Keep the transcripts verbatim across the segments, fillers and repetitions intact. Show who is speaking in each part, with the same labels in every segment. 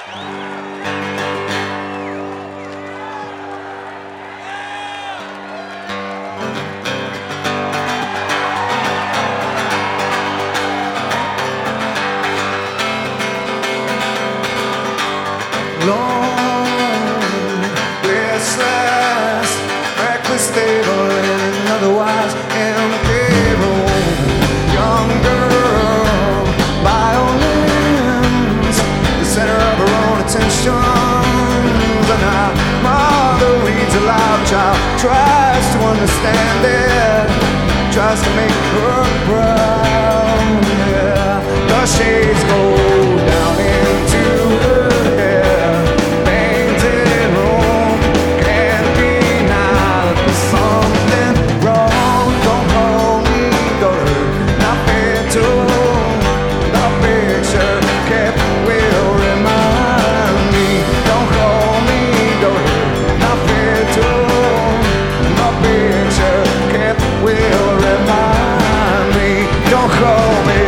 Speaker 1: Long, restless, reckless, stable, and otherwise incapable. Young girl, violins, the center of her own attention. And our mother reads aloud, child tries to understand it, tries to make her proud. Yeah. The shades go down into her hair, painted room, can't deny there's something wrong. Don't call me daughter, not fair to the picture kept will remind me. Don't call me daughter, not fair to the picture kept will remind me. Don't call me.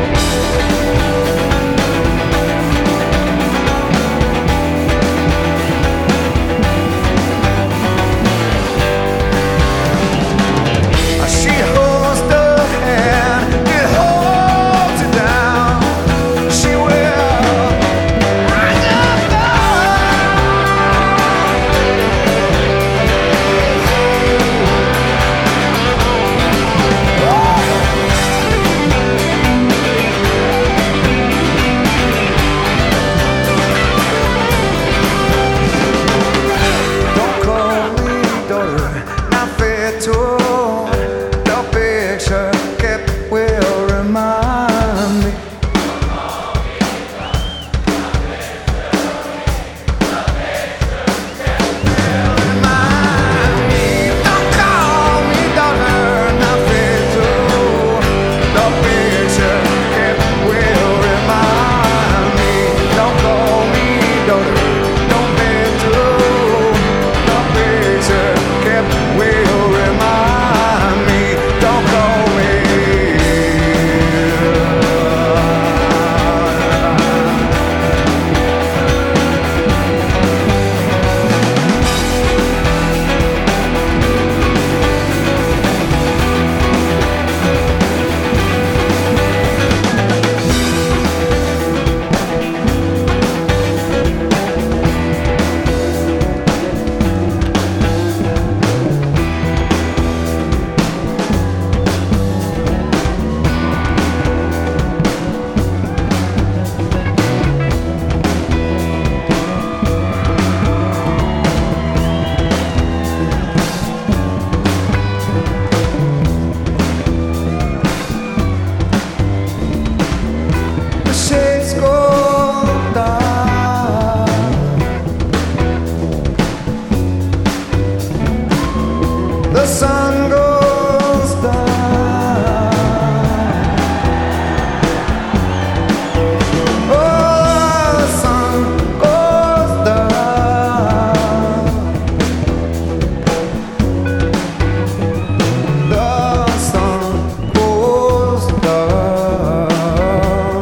Speaker 1: She holds the hand, it holds it down. She will rise up Don't call me daughter, not fair to the picture kept will remind me. Remind me. Don't call me daughter, not fair to the picture kept will remind me. Don't call me daughter, don't fair to the picture kept will remind me. Don't call me. The shades go down. The sun goes down. Oh, the sun goes down. The sun goes down.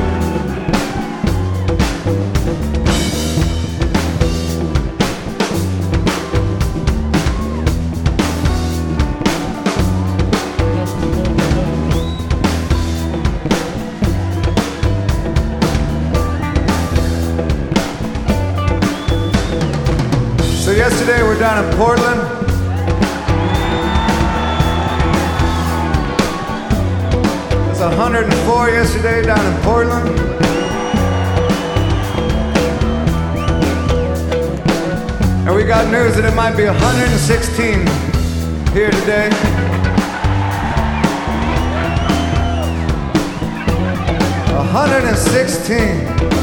Speaker 1: So yesterday we're down in Portland. It was one hundred four yesterday down in Portland. And we got news that it might be one hundred sixteen here today. one hundred sixteen.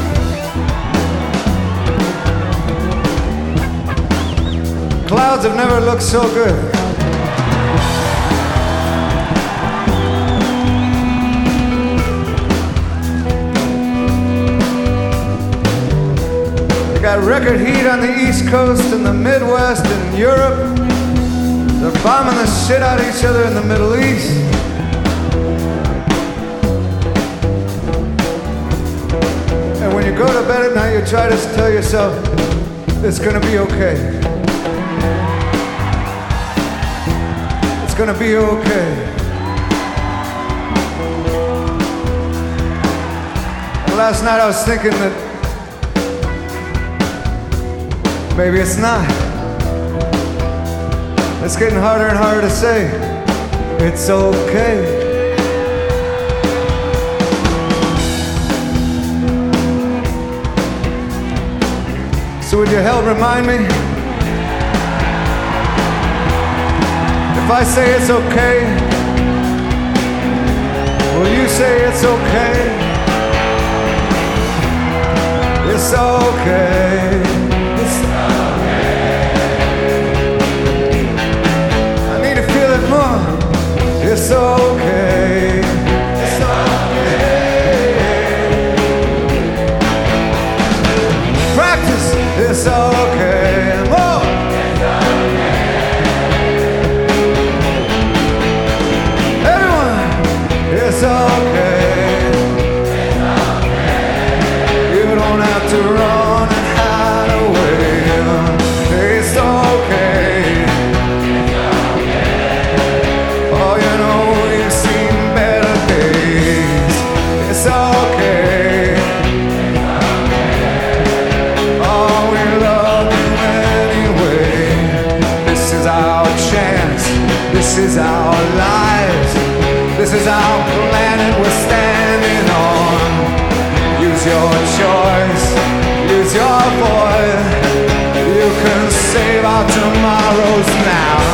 Speaker 1: Clouds have never looked so good. They got record heat on the East Coast and the Midwest and Europe. They're bombing the shit out of each other in the Middle East. And when you go to bed at night, you try to tell yourself, it's gonna be okay. It's gonna be okay. And last night I was thinking that maybe it's not. It's getting harder and harder to say, it's okay. So would you help remind me? If I say it's okay, will you say it's okay? It's okay. It's okay. I need to feel it more. It's okay. It's okay. Practice. It's okay. More. It's okay. Everyone, it's okay. It's okay. You don't have to run and hide away. It's okay. It's okay. Oh, you know you've seen better days. It's okay. This is our lives. This is our planet we're standing on. Use your choice. Use your voice. You can save our tomorrows now.